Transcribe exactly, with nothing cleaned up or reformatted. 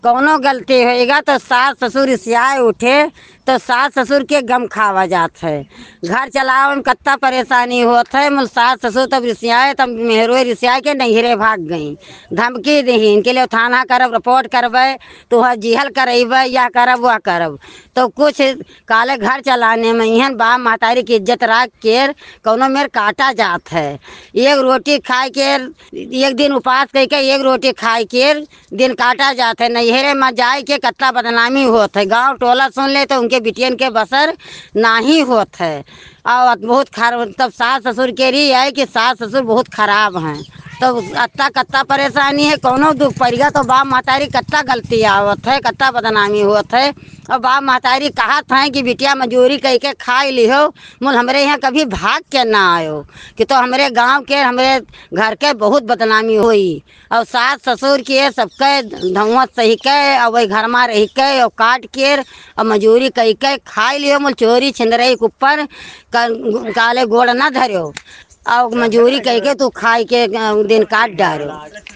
कौनो गलती होएगा तो सास ससुर इसियाए उठे तो सास ससुर के गम खावा जात है। घर चलाओ में कितना परेशानी होत है। मुल सास ससुर तब रिसियाए तब मेहरो रिसियाए के नैहरे भाग गई। धमकी दही इनके लिए थाना करब रिपोर्ट करबे तो वह जिहल करेबे या करब वह करब तो कुछ काले घर चलाने में यहन बाप महतारी की इज्जत रख के कौनो मेर काटा जात है। एक रोटी खाए के एक दिन उपास करके एक रोटी खाए के दिन काटा जात है। नैहरे में जाए के कत्ता बदनामी होत है। गांव टोला सुन ले तो उनके बिटियन के बसर नाही होत है। और बहुत खराब तब सास ससुर के रही है कि सास ससुर बहुत खराब हैं। तो अत्ता कत्ता परेशानी है। कौनो दुख पड़ेगा तो बाप महतारी कत्ता गलती आवत है, कत्ता बदनामी होत है। और बाप महतारी कहत हैं कि बिटिया मजूरी कह के खाई लिहो मुल हमरे यहाँ कभी भाग के ना आयो कि तो हमरे गांव के हमरे घर के बहुत बदनामी हुई। और सास ससुर के सबके धुआं सही के और वही घर में रह के और काट के और मजूरी कह के खाई लियो मुल चोरी छिंदरई के ऊपर काले गोड़ ना धरियो और मजूरी कह के तू खाई के दिन काट डारो।